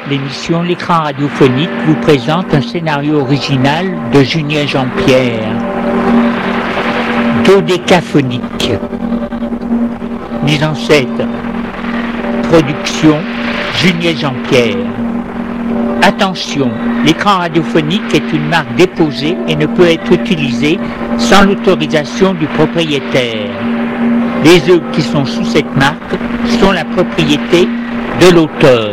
L'émission L'écran radiophonique vous présente un scénario original de Julien Jean-Pierre. Dodécaphonique. Mise en scène. Production Julien Jean-Pierre. Attention, l'écran radiophonique est une marque déposée et ne peut être utilisé sans l'autorisation du propriétaire. Les œuvres qui sont sous cette marque sont la propriété de l'auteur.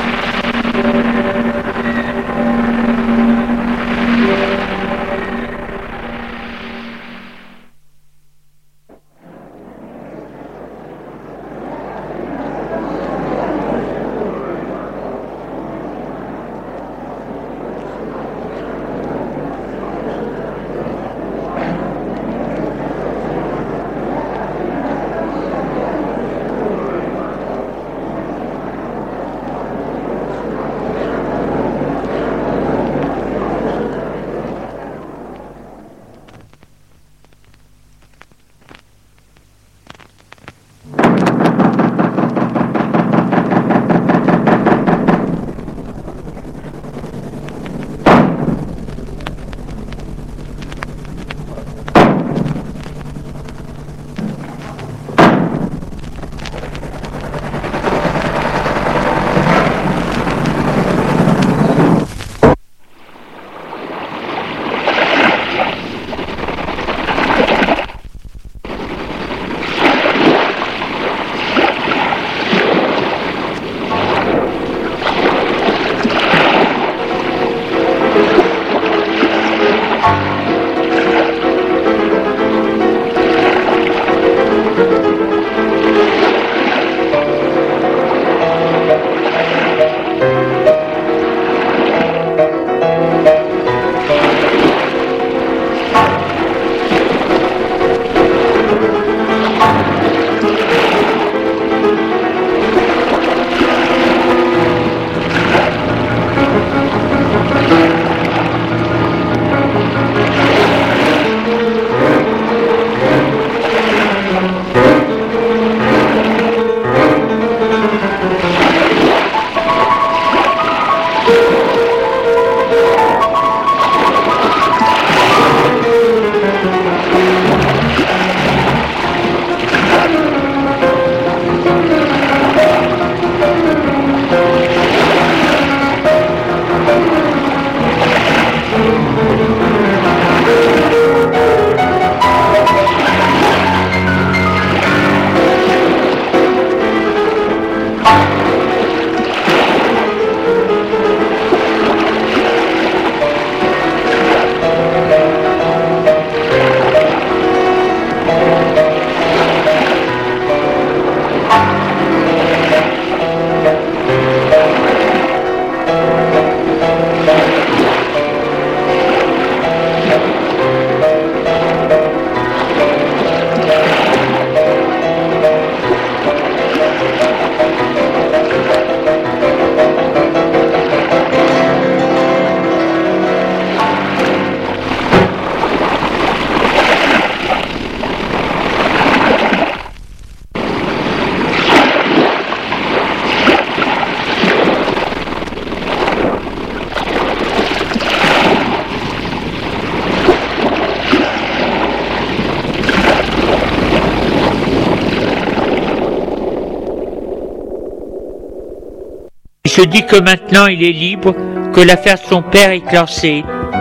Il se dit que maintenant il est libre, que l'affaire de son père est classée.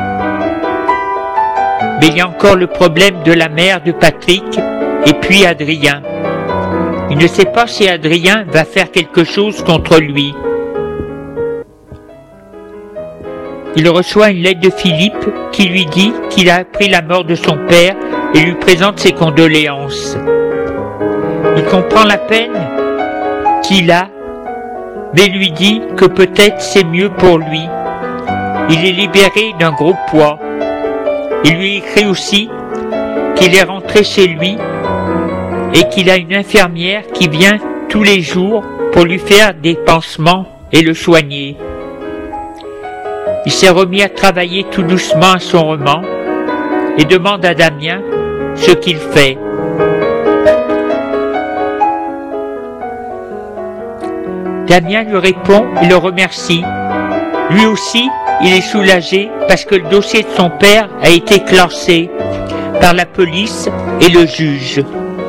Mais il y a encore le problème de la mère de Patrick et puis Adrien. Il ne sait pas si Adrien va faire quelque chose contre lui. Il reçoit une lettre de Philippe qui lui dit qu'il a appris la mort de son père et lui présente ses condoléances. Il comprend la peine qu'il a, mais lui dit que peut-être c'est mieux pour lui. Il est libéré d'un gros poids. Il lui écrit aussi qu'il est rentré chez lui et qu'il a une infirmière qui vient tous les jours pour lui faire des pansements et le soigner. Il s'est remis à travailler tout doucement à son roman et demande à Damien ce qu'il fait. Damien lui répond et le remercie. Lui aussi, il est soulagé parce que le dossier de son père a été classé par la police et le juge.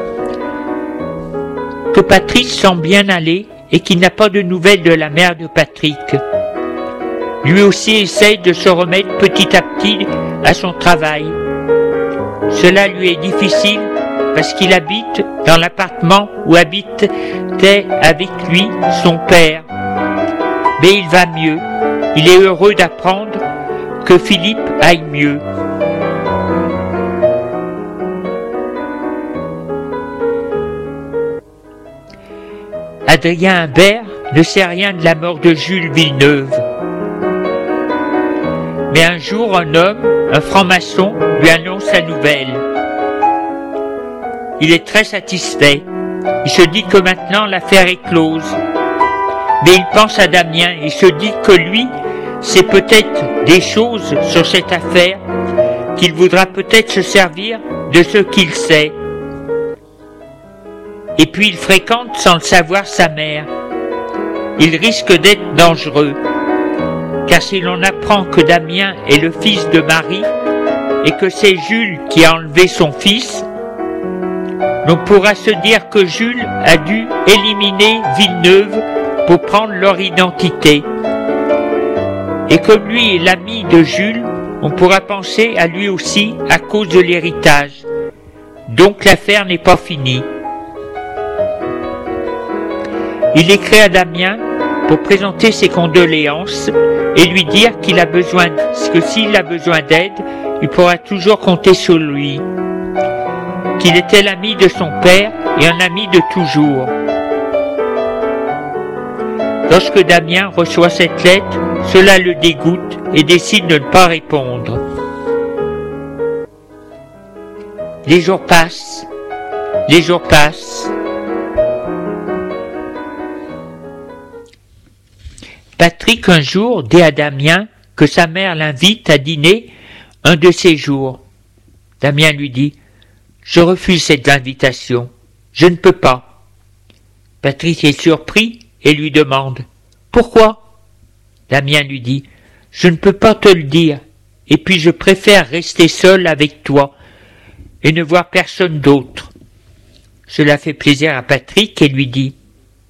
Que Patrick semble bien aller et qu'il n'a pas de nouvelles de la mère de Patrick. Lui aussi essaye de se remettre petit à petit à son travail. Cela lui est difficile parce qu'il habite dans l'appartement où habitait avec lui son père. Mais il va mieux. Il est heureux d'apprendre que Philippe aille mieux. Adrien Imbert ne sait rien de la mort de Jules Villeneuve. Mais un jour, un homme, un franc-maçon, lui annonce la nouvelle. Il est très satisfait. Il se dit que maintenant l'affaire est close. Mais il pense à Damien et se dit que lui sait peut-être des choses sur cette affaire, qu'il voudra peut-être se servir de ce qu'il sait. Et puis il fréquente sans le savoir sa mère. Il risque d'être dangereux, car si l'on apprend que Damien est le fils de Marie et que c'est Jules qui a enlevé son fils, l'on pourra se dire que Jules a dû éliminer Villeneuve pour prendre leur identité. Et comme lui est l'ami de Jules, on pourra penser à lui aussi à cause de l'héritage. Donc l'affaire n'est pas finie. Il écrit à Damien pour présenter ses condoléances et lui dire qu'il a besoin, que s'il a besoin d'aide, il pourra toujours compter sur lui. Qu'il était l'ami de son père et un ami de toujours. Lorsque Damien reçoit cette lettre, cela le dégoûte et décide de ne pas répondre. Les jours passent, les jours passent. Patrick un jour dit à Damien que sa mère l'invite à dîner un de ces jours. Damien lui dit « Je refuse cette invitation, je ne peux pas. » Patrick est surpris et lui demande « Pourquoi ?» Damien lui dit « Je ne peux pas te le dire, et puis je préfère rester seul avec toi et ne voir personne d'autre. » Cela fait plaisir à Patrick et lui dit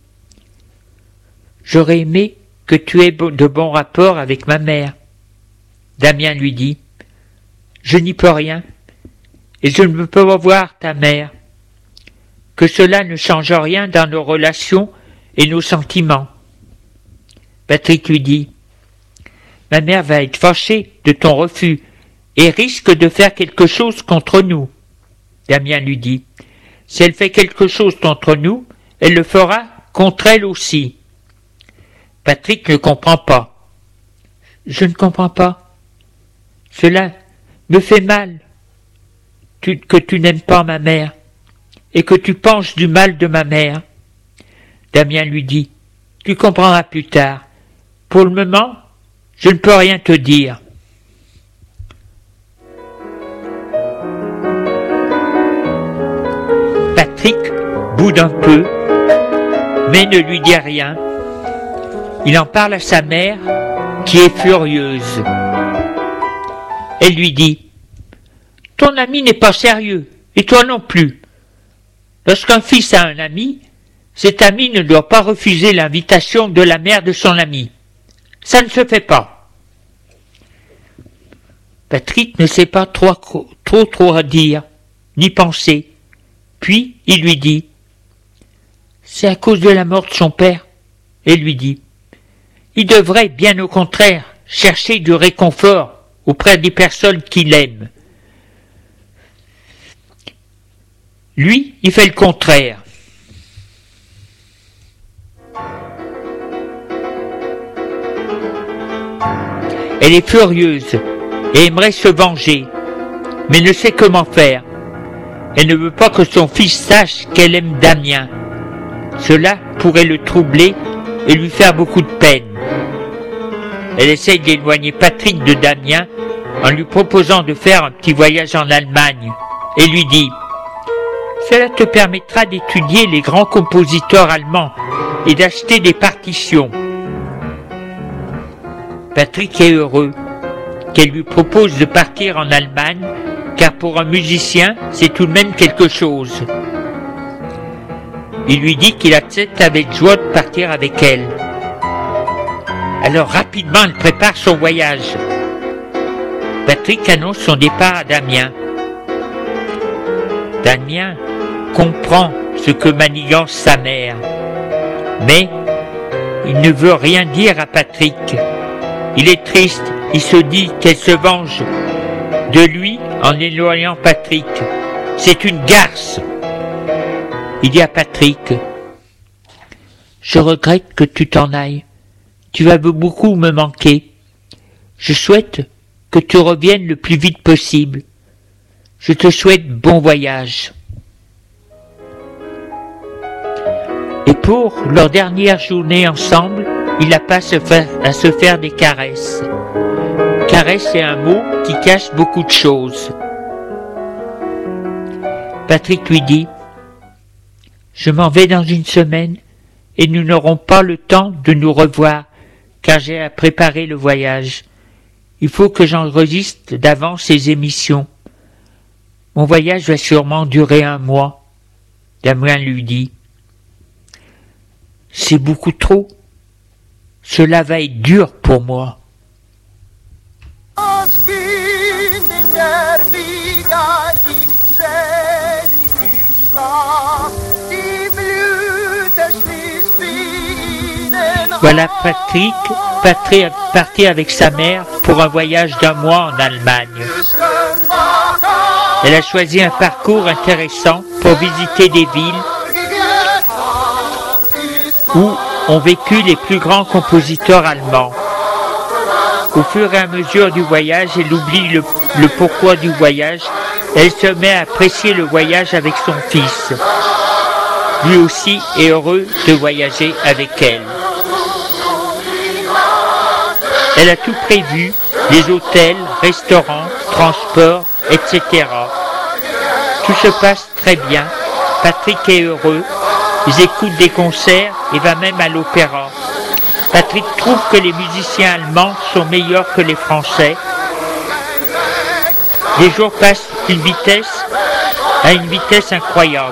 « J'aurais aimé que tu aies de bons rapports avec ma mère. » Damien lui dit « Je n'y peux rien, et je ne peux pas voir ta mère. Que cela ne change rien dans nos relations et nos sentiments. » Patrick lui dit « Ma mère va être fâchée de ton refus et risque de faire quelque chose contre nous. » Damien lui dit « Si elle fait quelque chose contre nous, elle le fera contre elle aussi. » Patrick ne comprend pas. « Je ne comprends pas. Cela me fait mal que tu n'aimes pas ma mère et que tu penses du mal de ma mère. » Damien lui dit « Tu comprendras plus tard. Pour le moment, je ne peux rien te dire. » Patrick boude un peu, mais ne lui dit rien. Il en parle à sa mère, qui est furieuse. Elle lui dit « Ton ami n'est pas sérieux, et toi non plus. Lorsqu'un fils a un ami, cet ami ne doit pas refuser l'invitation de la mère de son ami. Ça ne se fait pas. » Patrick ne sait pas trop à dire, ni penser. Puis il lui dit « C'est à cause de la mort de son père. » Elle lui dit « Il devrait, bien au contraire, chercher du réconfort auprès des personnes qu'il aime. Lui, il fait le contraire. » Elle est furieuse et aimerait se venger, mais ne sait comment faire. Elle ne veut pas que son fils sache qu'elle aime Damien. Cela pourrait le troubler et lui faire beaucoup de peine. Elle essaye d'éloigner Patrick de Damien en lui proposant de faire un petit voyage en Allemagne et lui dit « Cela te permettra d'étudier les grands compositeurs allemands et d'acheter des partitions. Patrick est heureux qu'elle lui propose de partir en Allemagne, car pour un musicien, c'est tout de même quelque chose. Il lui dit qu'il accepte avec joie de partir avec elle. Alors rapidement, elle prépare son voyage. Patrick annonce son départ à Damien. Damien comprend ce que manigance sa mère, mais il ne veut rien dire à Patrick. Il est triste, il se dit qu'elle se venge de lui en éloignant Patrick. C'est une garce. Il dit à Patrick: je regrette que tu t'en ailles. Tu vas beaucoup me manquer. Je souhaite que tu reviennes le plus vite possible. Je te souhaite bon voyage. Et pour leur dernière journée ensemble, il la passe à se faire des caresses. Caresse est un mot qui cache beaucoup de choses. Patrick lui dit: je m'en vais dans une semaine et nous n'aurons pas le temps de nous revoir, car j'ai à préparer le voyage. Il faut que j'enregistre d'avance ces émissions. Mon voyage va sûrement durer 1 mois. Damien lui dit: c'est beaucoup trop. Cela va être dur pour moi. Voilà Patrick parti avec sa mère pour un voyage d'1 mois en Allemagne. Elle a choisi un parcours intéressant pour visiter des villes où ont vécu les plus grands compositeurs allemands. Au fur et à mesure du voyage, elle oublie le pourquoi du voyage. Elle se met à apprécier le voyage avec son fils. Lui aussi est heureux de voyager avec elle. Elle a tout prévu, les hôtels, restaurants, transports, etc. Tout se passe très bien. Patrick est heureux. Ils écoutent des concerts et va même à l'opéra. Patrick trouve que les musiciens allemands sont meilleurs que les Français. Les jours passent à une vitesse incroyable.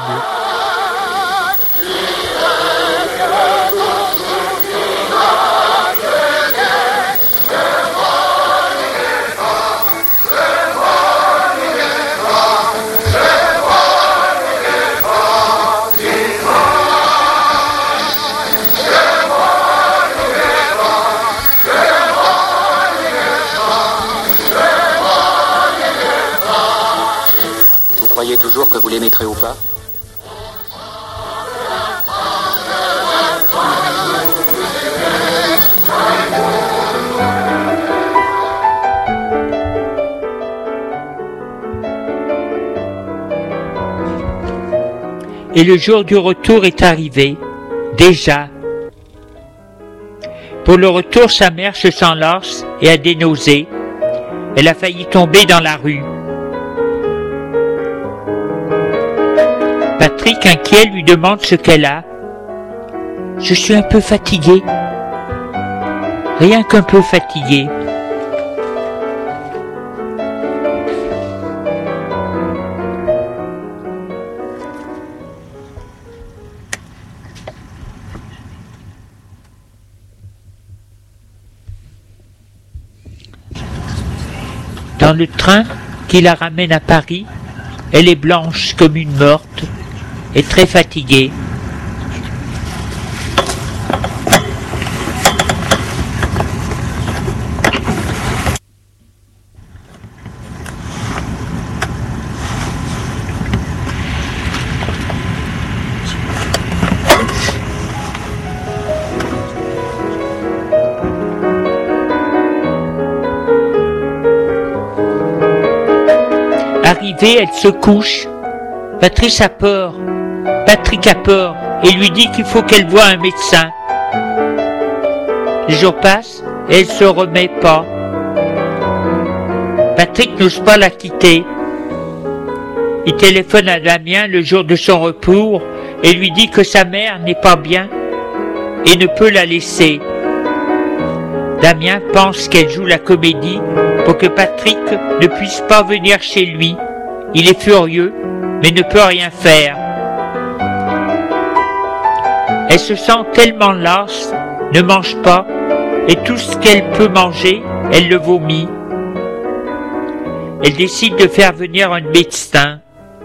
Vous croyez toujours que vous les mettrez ou pas ? Et le jour du retour est arrivé, déjà. Pour le retour, sa mère se sent lasse et a des nausées. Elle a failli tomber dans la rue. Patrick, inquiet, lui demande ce qu'elle a. « Je suis un peu fatigué. Rien qu'un peu fatigué. » Dans le train qui la ramène à Paris, elle est blanche comme une morte et très fatiguée. Arrivée, elle se couche. Patrick a peur et lui dit qu'il faut qu'elle voie un médecin. Les jours passent et elle se remet pas. Patrick n'ose pas la quitter. Il téléphone à Damien le jour de son retour et lui dit que sa mère n'est pas bien et ne peut la laisser. Damien pense qu'elle joue la comédie pour que Patrick ne puisse pas venir chez lui. Il est furieux, mais ne peut rien faire. Elle se sent tellement lasse, ne mange pas, et tout ce qu'elle peut manger, elle le vomit. Elle décide de faire venir un médecin.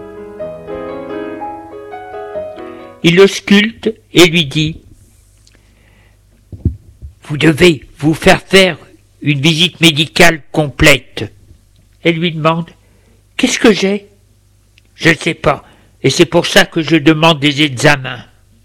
Il le sculpte et lui dit « Vous devez vous faire une visite médicale complète. » Elle lui demande « Qu'est-ce que j'ai ?»« Je ne sais pas, et c'est pour ça que je demande des examens. »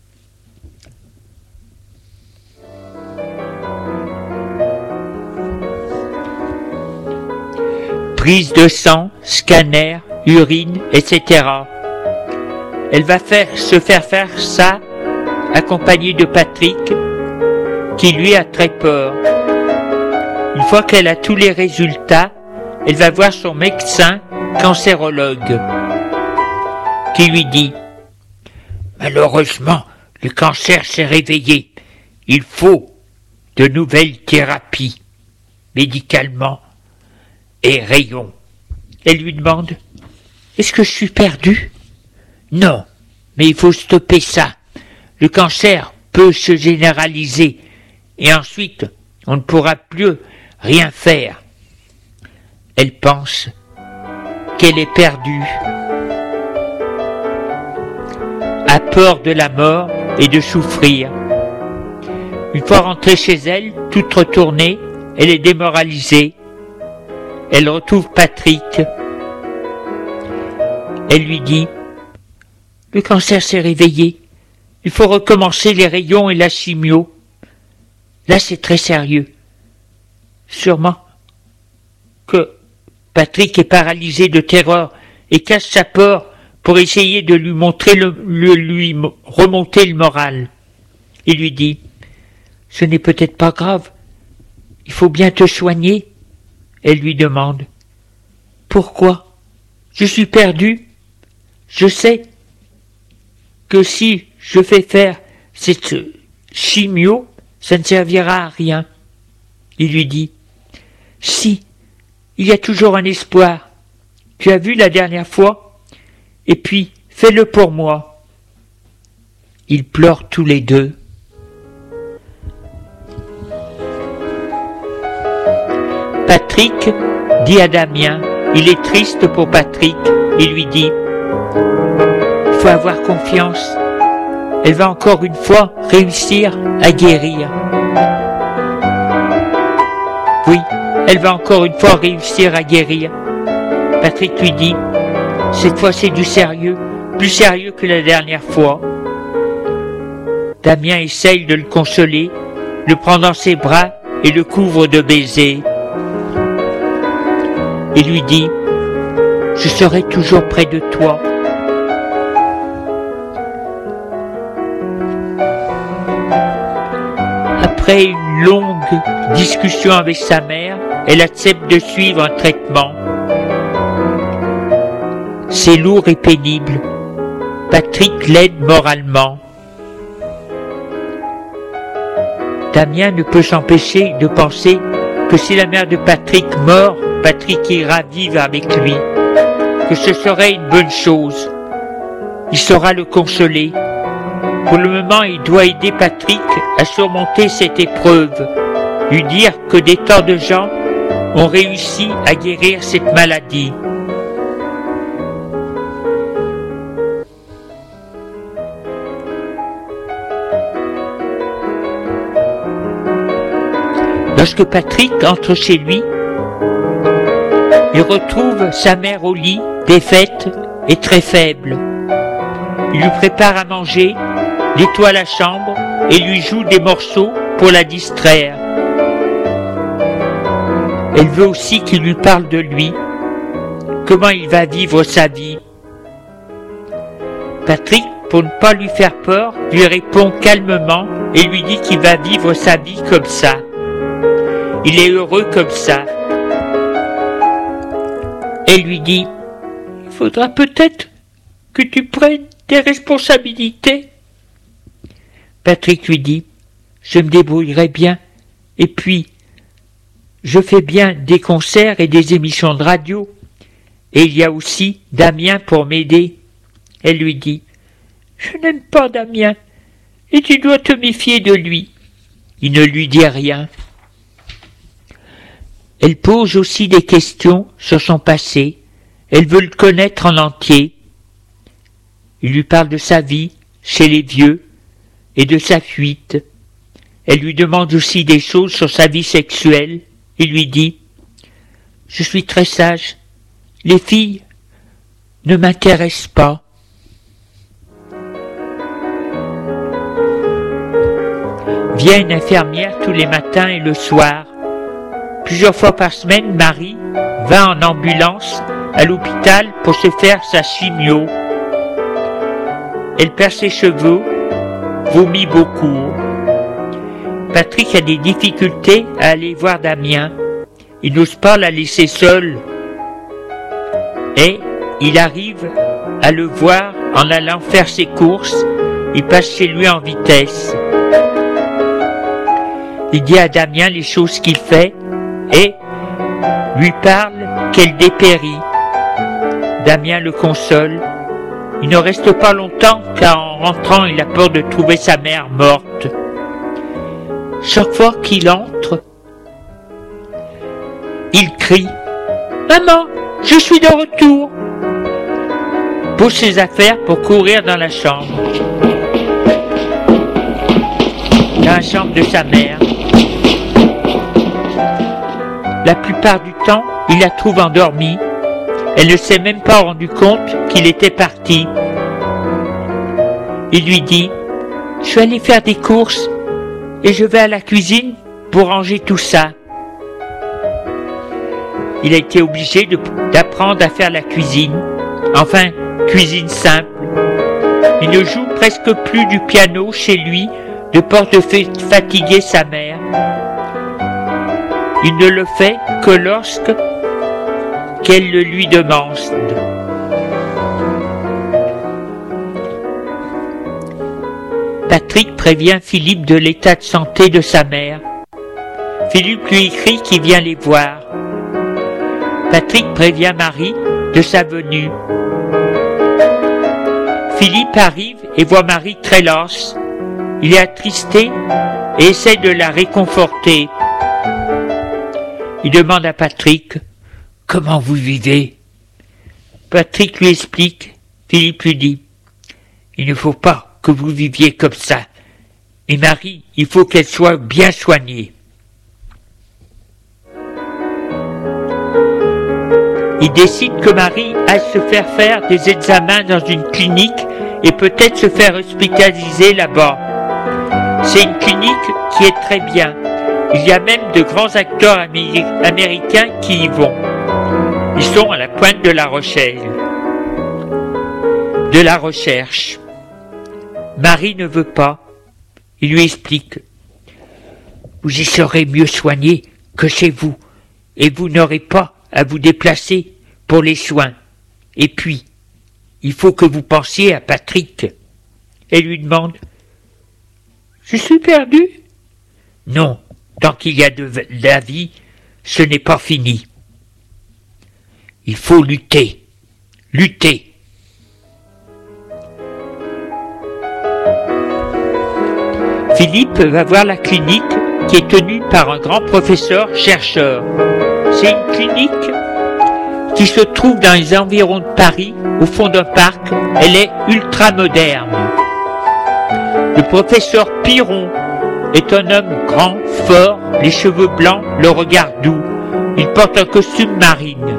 Prise de sang, scanner, urine, etc. Elle va se faire ça, accompagnée de Patrick, qui lui a très peur. Une fois qu'elle a tous les résultats, elle va voir son médecin cancérologue, qui lui dit « Malheureusement, le cancer s'est réveillé. Il faut de nouvelles thérapies, médicalement et rayons. » Elle lui demande « Est-ce que je suis perdu ?»« Non, mais il faut stopper ça. Le cancer peut se généraliser et ensuite on ne pourra plus rien faire. » Elle pense qu'elle est perdue, a peur de la mort et de souffrir. Une fois rentrée chez elle, toute retournée, elle est démoralisée. Elle retrouve Patrick. Elle lui dit « Le cancer s'est réveillé. Il faut recommencer les rayons et la chimio. Là, c'est très sérieux. » Sûrement que Patrick est paralysé de terreur et cache sa peur pour essayer de lui remonter le moral. Il lui dit « Ce n'est peut-être pas grave. Il faut bien te soigner. » Elle lui demande « Pourquoi ? Je suis perdu. Je sais que si je fais faire cette chimio, ça ne servira à rien. » Il lui dit « Si, il y a toujours un espoir. Tu as vu la dernière fois ? Et puis, fais-le pour moi. » Ils pleurent tous les deux. Patrick dit à Damien, il est triste pour Patrick, il lui dit « Il faut avoir confiance. Elle va encore une fois réussir à guérir. » Oui, elle va encore une fois réussir à guérir. Patrick lui dit « Cette fois c'est du sérieux, plus sérieux que la dernière fois. » Damien essaye de le consoler, le prend dans ses bras et le couvre de baisers. Il lui dit « Je serai toujours près de toi. » Après une longue discussion avec sa mère, elle accepte de suivre un traitement. C'est lourd et pénible. Patrick l'aide moralement. Damien ne peut s'empêcher de penser que si la mère de Patrick meurt, Patrick ira vivre avec lui, que ce serait une bonne chose. Il saura le consoler. Pour le moment, il doit aider Patrick à surmonter cette épreuve, lui dire que des tas de gens ont réussi à guérir cette maladie. Lorsque Patrick entre chez lui, il retrouve sa mère au lit, défaite et très faible. Il lui prépare à manger, nettoie la chambre et lui joue des morceaux pour la distraire. Elle veut aussi qu'il lui parle de lui, comment il va vivre sa vie. Patrick, pour ne pas lui faire peur, lui répond calmement et lui dit qu'il va vivre sa vie comme ça. Il est heureux comme ça. Elle lui dit « Il faudra peut-être que tu prennes tes responsabilités. » Patrick lui dit je me débrouillerai bien. Et puis, je fais bien des concerts et des émissions de radio. Et il y a aussi Damien pour m'aider. » Elle lui dit, « Je n'aime pas Damien, et tu dois te méfier de lui. » Il ne lui dit rien. Elle pose aussi des questions sur son passé. Elle veut le connaître en entier. Il lui parle de sa vie chez les vieux et de sa fuite. Elle lui demande aussi des choses sur sa vie sexuelle. Il lui dit « Je suis très sage. Les filles ne m'intéressent pas. » Vient une infirmière tous les matins et le soir. Plusieurs fois par semaine, Marie va en ambulance à l'hôpital pour se faire sa chimio. Elle perd ses cheveux, vomit beaucoup. Patrick a des difficultés à aller voir Damien. Il n'ose pas la laisser seule. Et il arrive à le voir en allant faire ses courses. Il passe chez lui en vitesse. Il dit à Damien les choses qu'il fait et lui parle qu'elle dépérit. Damien le console. Il ne reste pas longtemps car en rentrant il a peur de trouver sa mère morte. Chaque fois qu'il entre, il crie « Maman, je suis de retour !» Pose ses affaires pour courir dans la chambre. Dans la chambre de sa mère. La plupart du temps, il la trouve endormie. Elle ne s'est même pas rendu compte qu'il était parti. Il lui dit « Je vais aller faire des courses et je vais à la cuisine pour ranger tout ça. » Il a été obligé d'apprendre à faire la cuisine. Enfin, cuisine simple. Il ne joue presque plus du piano chez lui de peur de fatiguer sa mère. Il ne le fait que lorsque qu'elle le lui demande. Patrick prévient Philippe de l'état de santé de sa mère. Philippe lui écrit qu'il vient les voir. Patrick prévient Marie de sa venue. Philippe arrive et voit Marie très lasse. Il est attristé et essaie de la réconforter. Il demande à Patrick « Comment vous vivez ?» Patrick lui explique. Philippe lui dit « Il ne faut pas que vous viviez comme ça. Et Marie, il faut qu'elle soit bien soignée. » Il décide que Marie aille se faire des examens dans une clinique et peut-être se faire hospitaliser là-bas. C'est une clinique qui est très bien. Il y a même de grands acteurs américains qui y vont. Ils sont à la pointe de la recherche. Marie ne veut pas. Il lui explique « Vous y serez mieux soigné que chez vous, et vous n'aurez pas à vous déplacer pour les soins. Et puis, il faut que vous pensiez à Patrick. » Elle lui demande « Je suis perdu ?»« Non, tant qu'il y a de la vie, ce n'est pas fini. Il faut lutter. Lutter. » Philippe va voir la clinique qui est tenue par un grand professeur chercheur. C'est une clinique qui se trouve dans les environs de Paris, au fond d'un parc. Elle est ultra moderne. Le professeur Piron est un homme grand, fort, les cheveux blancs, le regard doux. Il porte un costume marine.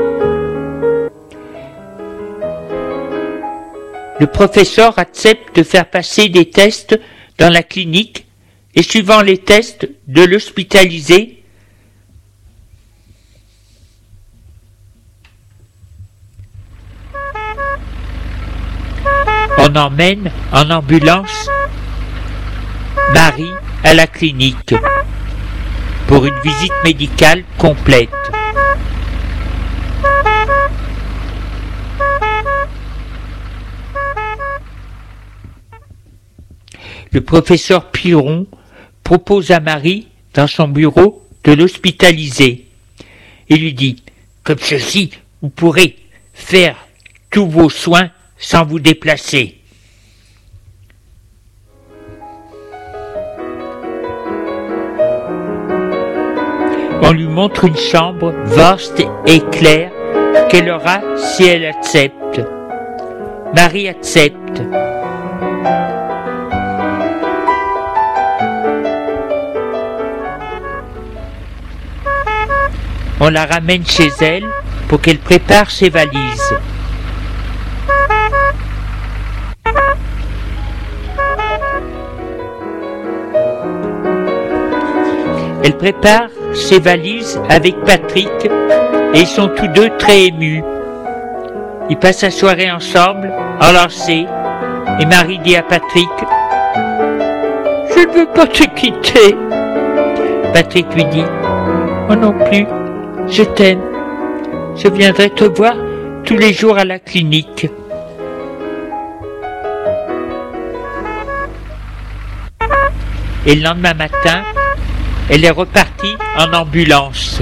Le professeur accepte de faire passer des tests dans la clinique et suivant les tests, de l'hospitaliser. On emmène en ambulance Marie à la clinique pour une visite médicale complète. Le professeur Piron propose à Marie, dans son bureau, de l'hospitaliser. Il lui dit « Comme ceci, vous pourrez faire tous vos soins sans vous déplacer. » On lui montre une chambre vaste et claire qu'elle aura si elle accepte. Marie accepte. On la ramène chez elle pour qu'elle prépare ses valises. Elle prépare ses valises avec Patrick et ils sont tous deux très émus. Ils passent la soirée ensemble, enlacés, et Marie dit à Patrick « Je ne veux pas te quitter !» Patrick lui dit « Moi non plus, je t'aime. Je viendrai te voir tous les jours à la clinique. » Et le lendemain matin, elle est repartie en ambulance.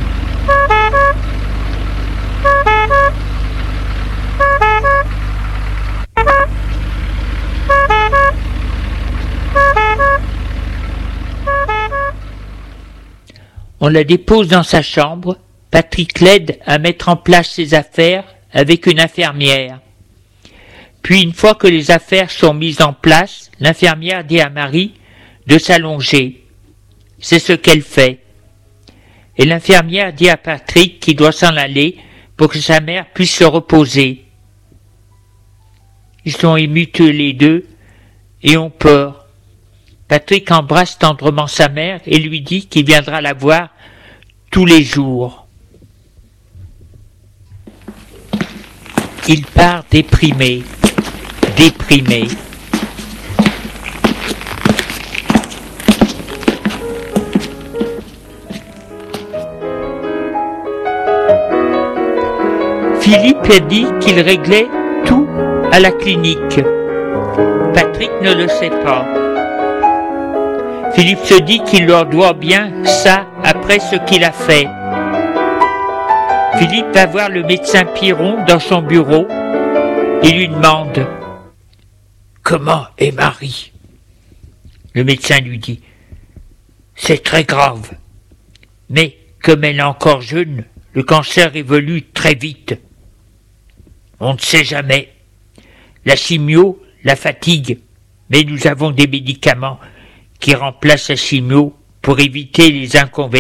On la dépose dans sa chambre. Patrick l'aide à mettre en place ses affaires avec une infirmière. Puis, une fois que les affaires sont mises en place, l'infirmière dit à Marie de s'allonger. C'est ce qu'elle fait. Et l'infirmière dit à Patrick qu'il doit s'en aller pour que sa mère puisse se reposer. Ils sont émus tous les deux et ont peur. Patrick embrasse tendrement sa mère et lui dit qu'il viendra la voir tous les jours. Il part déprimé. Philippe a dit qu'il réglait tout à la clinique. Patrick ne le sait pas. Philippe se dit qu'il leur doit bien ça après ce qu'il a fait. Philippe va voir le médecin Piron dans son bureau et lui demande « Comment est Marie ?» Le médecin lui dit « C'est très grave, mais comme elle est encore jeune, le cancer évolue très vite. On ne sait jamais. La chimio la fatigue, mais nous avons des médicaments qui remplacent la chimio pour éviter les inconvénients. »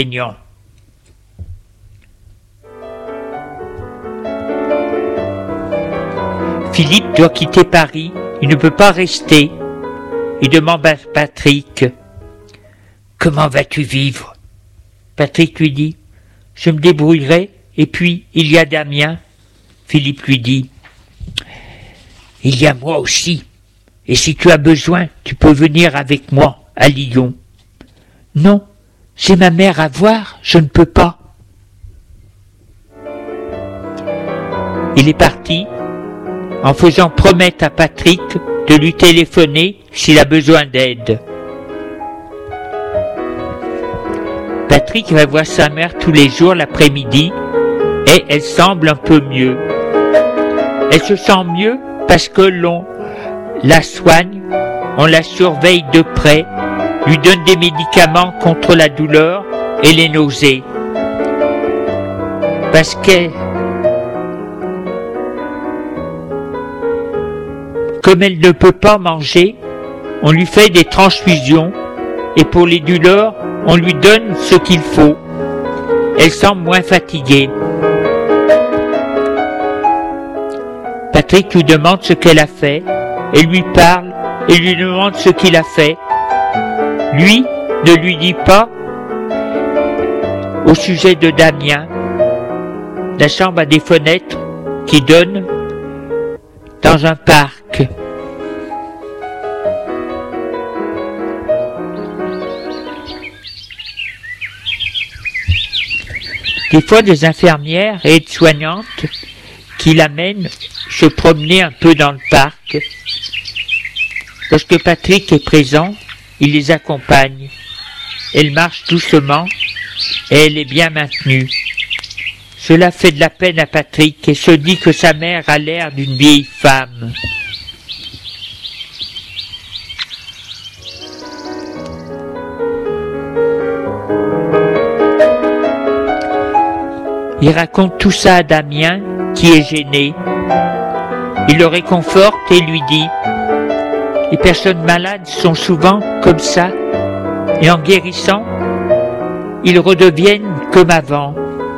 Philippe doit quitter Paris, il ne peut pas rester. Il demande à Patrick « Comment vas-tu vivre ?» Patrick lui dit « Je me débrouillerai, et puis il y a Damien. » Philippe lui dit « Il y a moi aussi, et si tu as besoin, tu peux venir avec moi à Lyon. »« Non, j'ai ma mère à voir, je ne peux pas. » Il est parti, en faisant promettre à Patrick de lui téléphoner s'il a besoin d'aide. Patrick va voir sa mère tous les jours l'après-midi et elle semble un peu mieux. Elle se sent mieux parce que l'on la soigne, on la surveille de près, lui donne des médicaments contre la douleur et les nausées. Parce que comme elle ne peut pas manger, on lui fait des transfusions et pour les douleurs, on lui donne ce qu'il faut. Elle semble moins fatiguée. Patrick lui demande ce qu'elle a fait, elle lui parle et lui demande ce qu'il a fait. Lui ne lui dit pas au sujet de Damien. La chambre a des fenêtres qui donnent dans un parc. Des fois, des infirmières et aides-soignantes qui l'amènent se promener un peu dans le parc. Lorsque Patrick est présent, il les accompagne. Elle marche doucement et elle est bien maintenue. Cela fait de la peine à Patrick et se dit que sa mère a l'air d'une vieille femme. Il raconte tout ça à Damien, qui est gêné. Il le réconforte et lui dit « Les personnes malades sont souvent comme ça, et en guérissant, ils redeviennent comme avant. »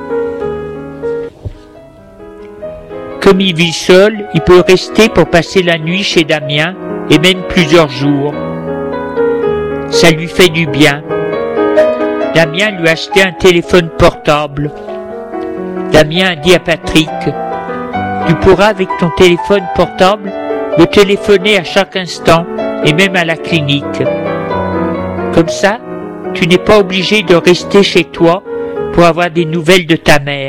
Comme il vit seul, il peut rester pour passer la nuit chez Damien, et même plusieurs jours. Ça lui fait du bien. Damien lui a acheté un téléphone portable. Damien a dit à Patrick « Tu pourras avec ton téléphone portable me téléphoner à chaque instant et même à la clinique. Comme ça, tu n'es pas obligé de rester chez toi pour avoir des nouvelles de ta mère. »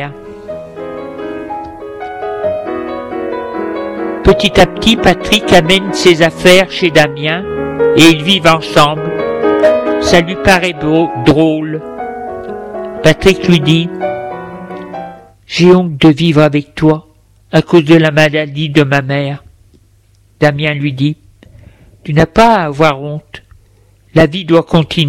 Petit à petit, Patrick amène ses affaires chez Damien et ils vivent ensemble. Ça lui paraît drôle. Patrick lui dit « J'ai honte de vivre avec toi à cause de la maladie de ma mère. » Damien lui dit « Tu n'as pas à avoir honte. La vie doit continuer. »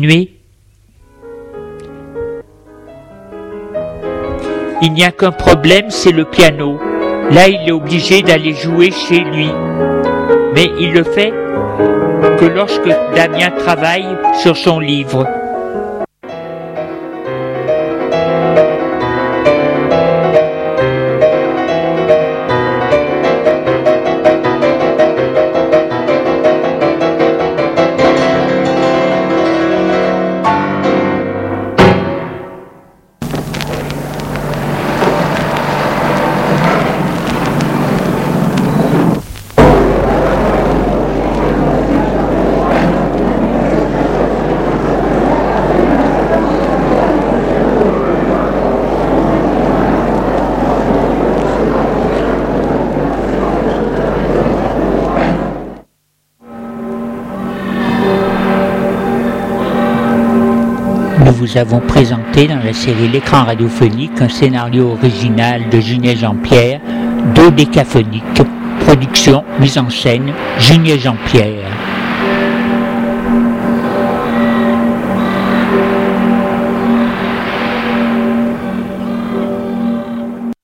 Il n'y a qu'un problème, c'est le piano. Là, il est obligé d'aller jouer chez lui. Mais il le fait que lorsque Damien travaille sur son livre. Nous vous avons présenté dans la série L'écran radiophonique un scénario original de Junier Jean-Pierre, Dodécaphonique, production, mise en scène, Junier Jean-Pierre.